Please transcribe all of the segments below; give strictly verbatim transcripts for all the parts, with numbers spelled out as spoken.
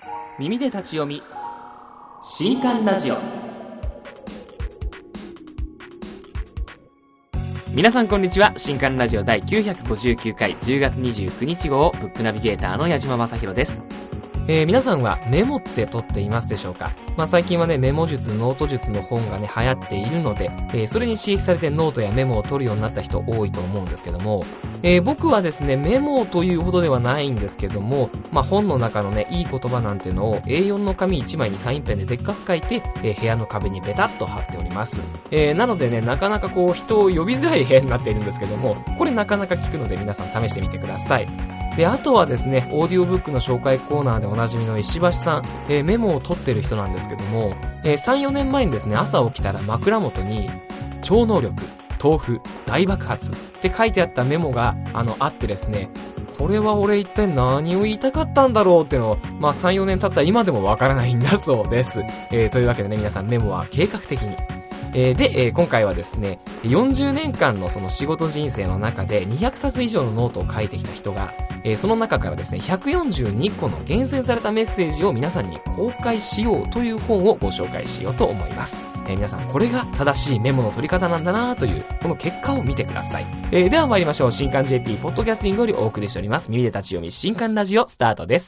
耳で立ち読み新刊ラジオ。皆さんこんにちは。新刊ラジオ第きゅうひゃくごじゅうきゅうかいじゅうがつにじゅうくにち号ブックナビゲーターの矢島正宏です。えー、皆さんはメモって取っていますでしょうか？まあ最近はね、メモ術、ノート術の本がね、流行っているので、えー、それに刺激されてノートやメモを取るようになった人多いと思うんですけども、えー、僕はですね、メモというほどではないんですけども、まあ本の中のね、いい言葉なんてのを エーよん の紙いちまいにサインペンででっかく書いて、えー、部屋の壁にベタッと貼っております。えー、なのでね、なかなかこう人を呼びづらい部屋になっているんですけども、これなかなか効くので皆さん試してみてください。で、あとはですね、オーディオブックの紹介コーナーでおなじみの石橋さん、えー、メモを取ってる人なんですけども、えー、さん、よねんまえにですね、朝起きたら枕元に、超能力、豆腐、大爆発って書いてあったメモが、あの、あってですね、これは俺一体何を言いたかったんだろうっていうのを、まあさん、よねん経った今でもわからないんだそうです。えー、というわけでね、皆さんメモは計画的に。えー、で、えー、今回はですね、よんじゅうねんかんのその仕事人生の中でにひゃくさつ以上のノートを書いてきた人が、えー、その中からですね、ひゃくよんじゅうにこの厳選されたメッセージを皆さんに公開しようという本をご紹介しようと思います。えー、皆さんこれが正しいメモの取り方なんだなという、この結果を見てください。えー、では参りましょう。新刊 ジェーピー ポッドキャスティングよりお送りしております。耳で立ち読み新刊ラジオスタートです。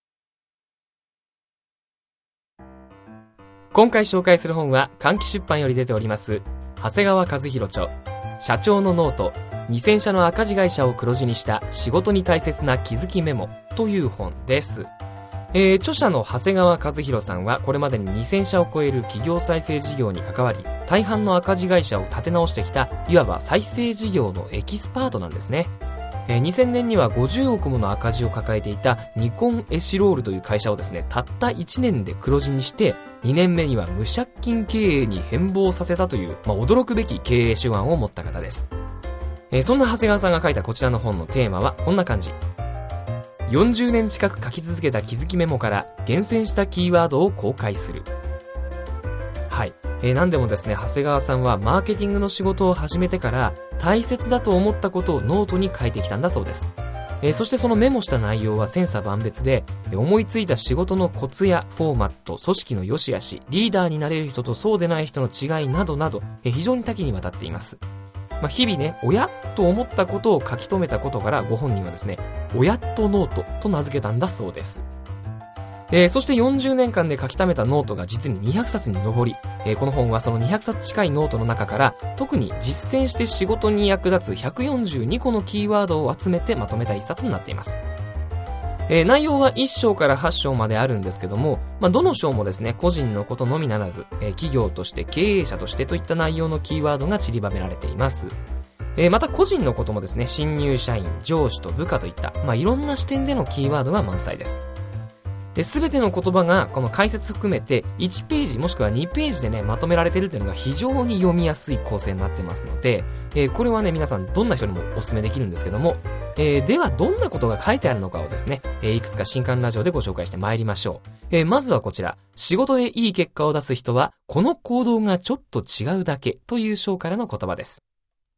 今回紹介する本は換気出版より出ております長谷川和弘著、社長のノート、にせんしゃの赤字会社を黒字にした仕事に大切な気づきメモという本です。えー、著者の長谷川和弘さんはこれまでににせんしゃを超える企業再生事業に関わり、大半の赤字会社を立て直してきたいわば再生事業のエキスパートなんですね。えー、にせんねんにはごじゅうおくもの赤字を抱えていたニコンエシロールという会社をですね、たったいちねんで黒字にして、にねんめには無借金経営に変貌させたという、まあ、驚くべき経営手腕を持った方です。えー、そんな長谷川さんが書いたこちらの本のテーマはこんな感じ。よんじゅうねん近く書き続けた気づきメモから厳選したキーワードを公開する。はい。えー、何でもですね、長谷川さんはマーケティングの仕事を始めてから大切だと思ったことをノートに書いてきたんだそうです。えー、そしてそのメモした内容は千差万別で、思いついた仕事のコツやフォーマット、組織の良し悪し、リーダーになれる人とそうでない人の違いなどなど、えー、非常に多岐にわたっています。まあ、日々ね、おやと思ったことを書き留めたことからご本人はですね、おやっとノートと名付けたんだそうです。えー、そしてよんじゅうねんかんで書き溜めたノートが実ににひゃくさつに上り、えー、この本はそのにひゃくさつ近いノートの中から特に実践して仕事に役立つひゃくよんじゅうにこのキーワードを集めてまとめた一冊になっています。えー、内容はいっしょうからはっしょうまであるんですけども、まあ、どの章もですね、個人のことのみならず、えー、企業として経営者としてといった内容のキーワードが散りばめられています。えー、また個人のこともですね、新入社員、上司と部下といった、まあ、いろんな視点でのキーワードが満載です。すべての言葉がこの解説含めていちページもしくはにページでねまとめられているというのが非常に読みやすい構成になってますので、えー、これはね皆さんどんな人にもお勧めできるんですけども、えー、ではどんなことが書いてあるのかをですね、えー、いくつか新刊ラジオでご紹介してまいりましょう。えー、まずはこちら、仕事でいい結果を出す人はこの行動がちょっと違うだけという章からの言葉です。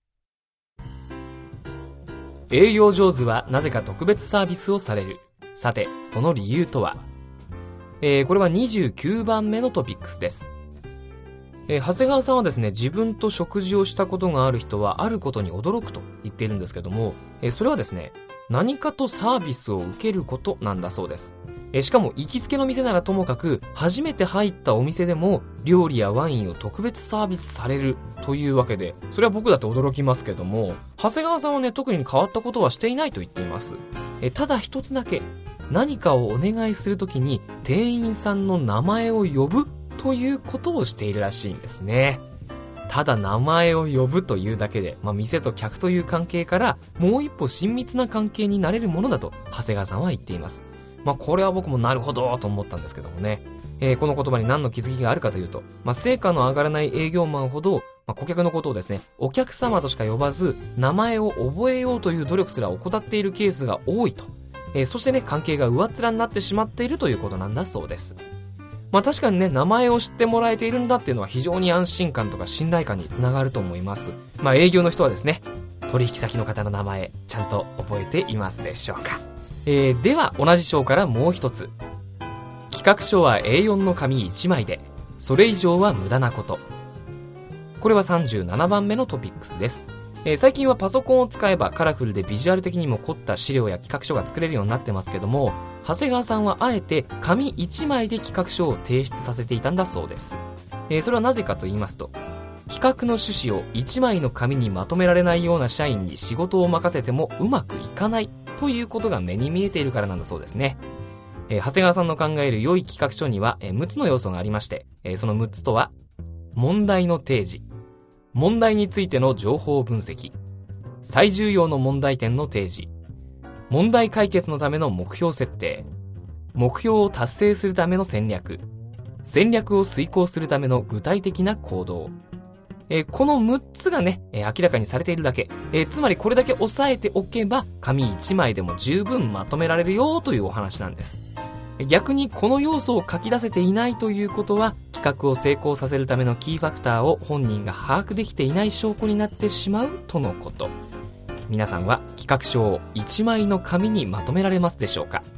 営業上手はなぜか特別サービスをされる。さて、その理由とは。えー、これはにじゅうきゅうばんめのトピックスです。えー、長谷川さんはですね、自分と食事をしたことがある人はあることに驚くと言っているんですけども、えー、それはですね、何かとサービスを受けることなんだそうです。えー、しかも行きつけの店ならともかく、初めて入ったお店でも料理やワインを特別サービスされるというわけで、それは僕だって驚きますけども、長谷川さんはね、特に変わったことはしていないと言っています。えー、ただ一つだけ、何かをお願いするときに店員さんの名前を呼ぶということをしているらしいんですね。ただ名前を呼ぶというだけで、まあ、店と客という関係からもう一歩親密な関係になれるものだと長谷川さんは言っています。まあ、これは僕もなるほどと思ったんですけどもね、えー、この言葉に何の気づきがあるかというと、まあ、成果の上がらない営業マンほど、まあ、顧客のことをですね、お客様としか呼ばず名前を覚えようという努力すら怠っているケースが多いと。えー、そしてね、関係が上っ面になってしまっているということなんだそうです。まあ確かにね、名前を知ってもらえているんだっていうのは非常に安心感とか信頼感につながると思います。まあ営業の人はですね、取引先の方の名前ちゃんと覚えていますでしょうか。えー、では同じ章からもう一つ。 画書は エーよん の紙いちまいで、それ以上は無駄なこと。これはさんじゅうななばんめのトピックスです。えー、最近はパソコンを使えばカラフルでビジュアル的にも凝った資料や企画書が作れるようになってますけども、長谷川さんはあえて紙いちまいで企画書を提出させていたんだそうです。えー、それはなぜかと言いますと、企画の趣旨をいちまいの紙にまとめられないような社員に仕事を任せてもうまくいかないということが目に見えているからなんだそうですね。えー、長谷川さんの考える良い企画書には、えー、むっつの要素がありまして、えー、そのむっつとは、問題の提示、問題についての情報分析、最重要の問題点の提示、問題解決のための目標設定、目標を達成するための戦略、戦略を遂行するための具体的な行動。えー、このむっつがね、えー、明らかにされているだけ、えー、つまりこれだけ押さえておけば紙いちまいでも十分まとめられるよというお話なんです。逆にこの要素を書き出せていないということは、企画を成功させるためのキーファクターを本人が把握できていない証拠になってしまうとのこと。皆さんは企画書をいちまいの紙にまとめられますでしょうか？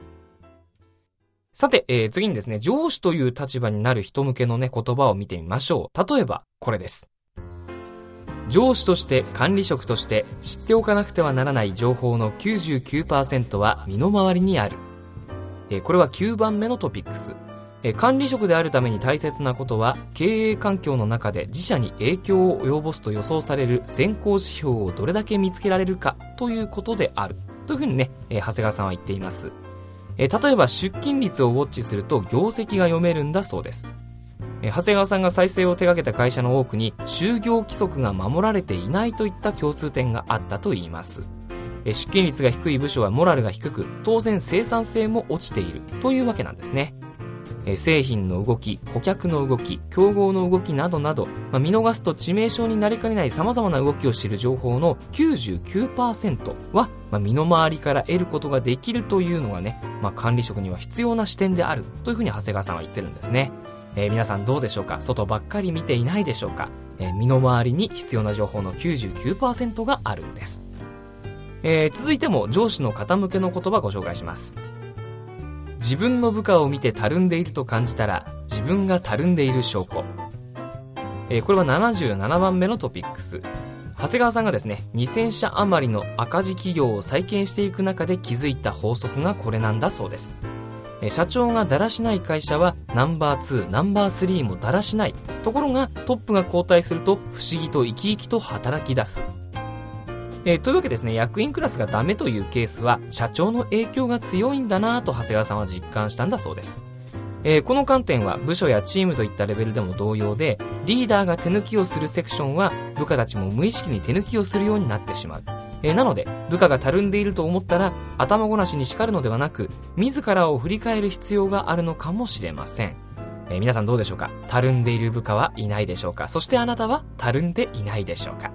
さて、えー、次にですね、上司という立場になる人向けのね、言葉を見てみましょう。例えば、これです。上司として管理職として知っておかなくてはならない情報の きゅうじゅうきゅうパーセント は身の回りにある。えー、これはきゅうばんめのトピックス。えー、管理職であるために大切なことは、経営環境の中で自社に影響を及ぼすと予想される先行指標をどれだけ見つけられるかということである。というふうにね、えー、長谷川さんは言っています。えー、例えば出勤率をウォッチすると業績が読めるんだそうです。えー、長谷川さんが再生を手掛けた会社の多くに就業規則が守られていないといった共通点があったといいます。えー、出勤率が低い部署はモラルが低く、当然生産性も落ちているというわけなんですね。えー、製品の動き、顧客の動き、競合の動きなどなど、まあ、見逃すと致命傷になりかねない様々な動きを知る情報の きゅうじゅうきゅうパーセント は、まあ、身の回りから得ることができるというのがね、まあ、管理職には必要な視点であるというふうに長谷川さんは言ってるんですね。えー、皆さんどうでしょうか？外ばっかり見ていないでしょうか？えー、身の回りに必要な情報の きゅうじゅうきゅうパーセント があるんです。えー、続いても上司の方向けの言葉をご紹介します。自分の部下を見てたるんでいると感じたら自分がたるんでいる証拠。えー、これはななじゅうななばんめのトピックス。長谷川さんがですね、にせんしゃ余りの赤字企業を再建していく中で気づいた法則がこれなんだそうです。えー、社長がだらしない会社はナンバーツー、ナンバースリーもだらしない。ところがトップが交代すると不思議と生き生きと働き出す。えー、というわけですね、役員クラスがダメというケースは社長の影響が強いんだなと長谷川さんは実感したんだそうです。えー、この観点は部署やチームといったレベルでも同様で、リーダーが手抜きをするセクションは部下たちも無意識に手抜きをするようになってしまう。えー、なので部下がたるんでいると思ったら頭ごなしに叱るのではなく、自らを振り返る必要があるのかもしれません。えー、皆さんどうでしょうか？たるんでいる部下はいないでしょうか？そしてあなたはたるんでいないでしょうか？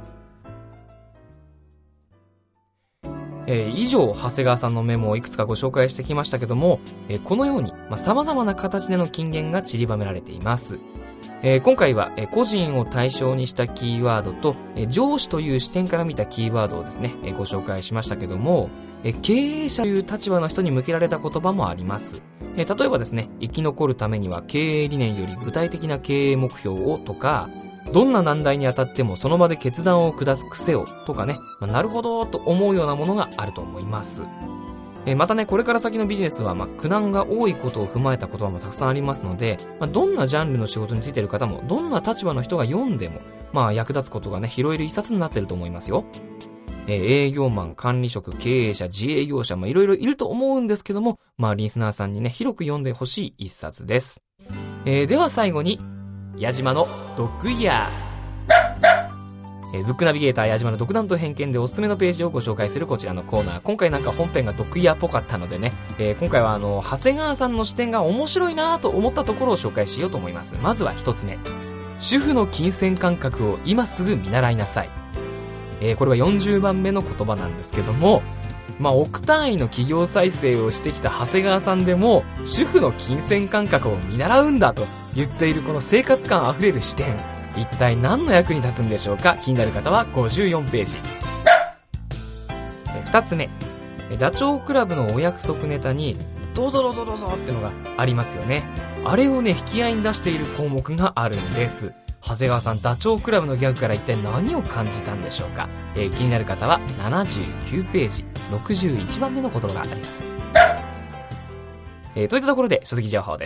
えー、以上長谷川さんのメモをいくつかご紹介してきましたけども、えー、このように、まあ、様々な形での金言が散りばめられています。えー、今回は、えー、個人を対象にしたキーワードと、えー、上司という視点から見たキーワードをですね、えー、ご紹介しましたけども、えー、経営者という立場の人に向けられた言葉もあります。えー、例えばですね、生き残るためには経営理念より具体的な経営目標をとか、どんな難題に当たってもその場で決断を下す癖をとかね、まあ、なるほどと思うようなものがあると思います。えー、またね、これから先のビジネスは、まあ、苦難が多いことを踏まえた言葉もたくさんありますので、まあ、どんなジャンルの仕事についている方も、どんな立場の人が読んでも、まあ、役立つことがね、拾える一冊になっていると思いますよ。えー、営業マン、管理職、経営者、自営業者、まあ、いろいろいると思うんですけども、まあ、リスナーさんにね、広く読んでほしい一冊です。えー、では最後に、矢島のドッグイヤー。えー、ブックナビゲーター矢島の独断と偏見でおすすめのページをご紹介するこちらのコーナー。今回なんか本編がドッグイヤーっぽかったのでね、えー、今回はあの、長谷川さんの視点が面白いなと思ったところを紹介しようと思います。まずは一つ目。主婦の金銭感覚を今すぐ見習いなさい。えー、これはよんじゅうばんめの言葉なんですけども、まあ、億単位の企業再生をしてきた長谷川さんでも、主婦の金銭感覚を見習うんだと言っているこの生活感あふれる視点。一体何の役に立つんでしょうか？気になる方はごじゅうよんページ。え二つ目。ダチョウ倶楽部のお約束ネタに、 どうぞどうぞどうぞってのがありますよね。あれをね、引き合いに出している項目があるんです。長谷川さん、ダチョウ倶楽部のギャグから一体何を感じたんでしょうか。えー、気になる方はななじゅうきゅうページろくじゅういちばんめの言葉があります。えー、といったところで書籍情報です。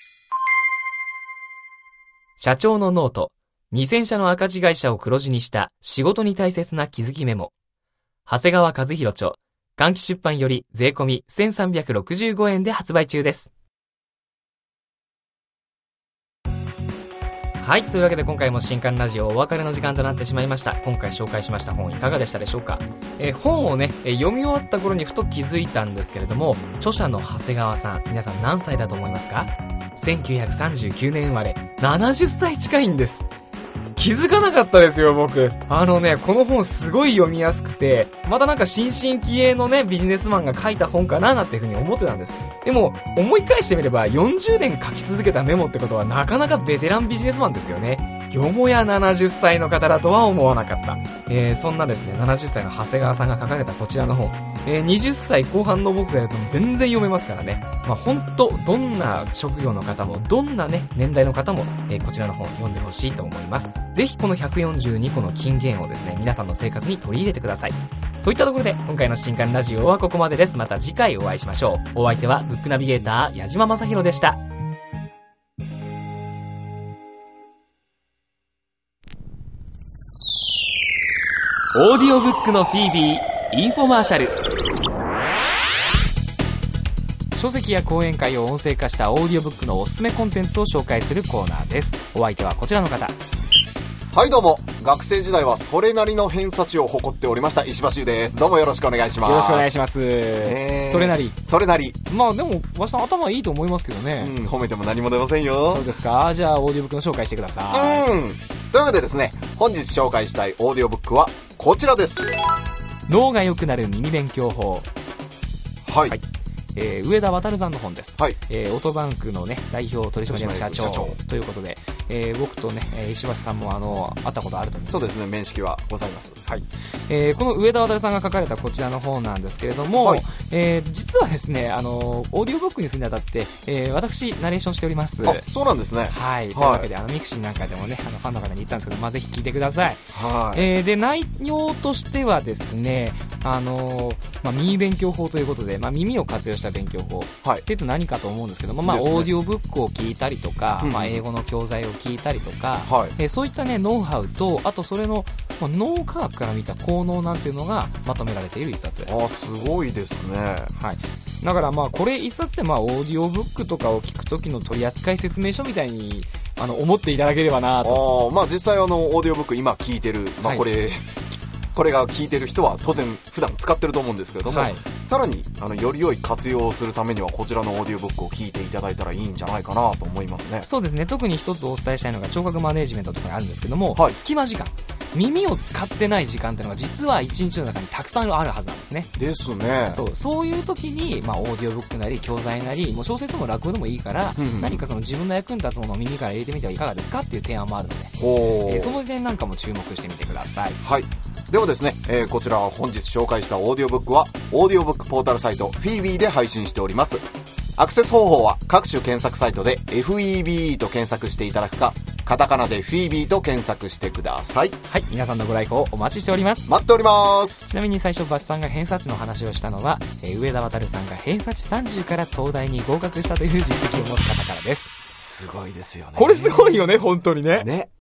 社長のノート、にせん社の赤字会社を黒字にした仕事に大切な気づきメモ。長谷川和弘著、換気出版より税込みせんさんびゃくろくじゅうごえんで発売中です。はい、というわけで今回も新刊ラジオお別れの時間となってしまいました。今回紹介しました本いかがでしたでしょうか。えー、本をね、えー、読み終わった頃にふと気づいたんですけれども、著者の長谷川さん、皆さん何歳だと思いますか？せんきゅうひゃくさんじゅうきゅうねん生まれ、ななじゅっさい近いんです。気づかなかったですよ、僕。あのね、この本すごい読みやすくて、またなんか新進気鋭のね、ビジネスマンが書いた本かななんていう風に思ってたんです。でも、思い返してみれば、よんじゅうねん書き続けたメモってことは、なかなかベテランビジネスマンですよね。よもやななじゅっさいの方だとは思わなかった。えー、そんなですね、ななじゅっさいの長谷川さんが書かれたこちらの本、えー、はたちこう半の僕がやると全然読めますからね。まあ、ほんと、どんな職業の方も、どんなね、年代の方も、えー、こちらの本読んでほしいと思います。ぜひこのひゃくよんじゅうにこの金言をですね、皆さんの生活に取り入れてください。といったところで、今回の新刊ラジオはここまでです。また次回お会いしましょう。お相手は、ブックナビゲーター、矢島正宏でした。オーディオブックのフィービー、インフォマーシャル。書籍や講演会を音声化したオーディオブックのおすすめコンテンツを紹介するコーナーです。お相手はこちらの方。 はい、どうも。学生時代はそれなりの偏差値を誇っておりました石橋優です。どうもよろしくお願いします。 よろしくお願いします。えー、それなりそれなりまあでもわしさん頭いいと思いますけどね。 うん、褒めても何も出ませんよ。 そうですか。じゃあオーディオブックの紹介してください。うんというわけでですね、本日紹介したいオーディオブックはこちらです。 脳が良くなる耳勉強法。 はい、 はい、えー、上田渉さんの本です。 はい、 えー、オートバンクのね代表取締役社長ということで、えー、僕とね石橋さんもあの会ったことあると思うんです。 そうですね、面識はございます。 はい、えー、この上田渉さんが書かれたこちらの本なんですけれども、はい、えー、実はですね、あのオーディオブックにするにあたって、えー、私ナレーションしております。 あ、そうなんですね。 はい、というわけで、はい、あのミクシーなんかでもねあのファンの方に言ったんですけど、まあ、ぜひ聞いてください。 はい、 えー、で内容としてはですね、あのまあ、耳勉強法ということで、まあ、耳を活用した勉強法、はい、っていうと何かと思うんですけども、まあ、オーディオブックを聞いたりとか、うん、まあ、英語の教材を聞いたりとか、はい、えー、そういったねノウハウと、あとそれの、まあ、脳科学から見た効能なんていうのがまとめられている一冊です。 あ、すごいですね。 はい、だからまあこれ一冊でまあオーディオブックとかを聞く時の取扱説明書みたいにあの思っていただければなと。 あ、まあ、実際あのオーディオブック今聞いてる、まあ、これ、はい、これが聞いてる人は当然普段使ってると思うんですけれども、はい、さらにあのより良い活用をするためにはこちらのオーディオブックを聞いていただいたらいいんじゃないかなと思いますね。 そうですね。特に一つお伝えしたいのが聴覚マネジメントとかにあるんですけども、はい、隙間時間、耳を使ってない時間っていうのが実は一日の中にたくさんあるはずなんですね。 ですね。 そう、そういう時に、まあ、オーディオブックなり教材なりもう小説も落語でもいいから、うんうん、何かその自分の役に立つものを耳から入れてみてはいかがですかっていう提案もあるので、えー、その点なんかも注目してみてください。 はい、ではですね、えー、こちら本日紹介したオーディオブックはオーディオブックポータルサイトフィービーで配信しております。アクセス方法は各種検索サイトで エフイービー と検索していただくか、カタカナでフィービーと検索してください。 はい、皆さんのご来訪お待ちしております。 待っております。 ちなみに最初バシさんが偏差値の話をしたのは、えー、上田渉さんが偏差値さんじゅうから東大に合格したという実績を持つ方からです。 すごいですよね。 これすごいよね、本当にね。 ね。